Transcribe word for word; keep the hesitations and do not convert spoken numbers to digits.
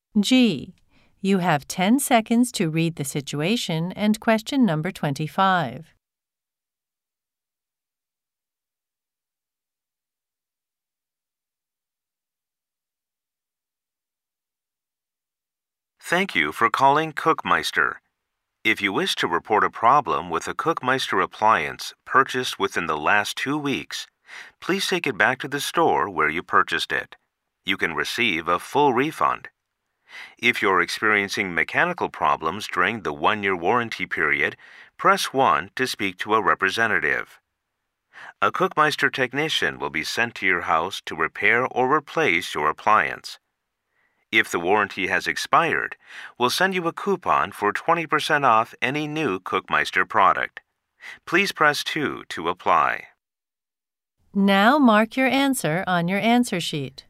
G. You have ten seconds to read the situation and question number twenty-five. Thank you for calling Cookmeister. If you wish to report a problem with a Cookmeister appliance purchased within the last two weeks, please take it back to the store where you purchased it. You can receive a full refund. If you're experiencing mechanical problems during the one-year warranty period, press one to speak to a representative. A Cookmeister technician will be sent to your house to repair or replace your appliance. If the warranty has expired, we'll send you a coupon for twenty percent off any new Cookmeister product. Please press two to apply. Now mark your answer on your answer sheet.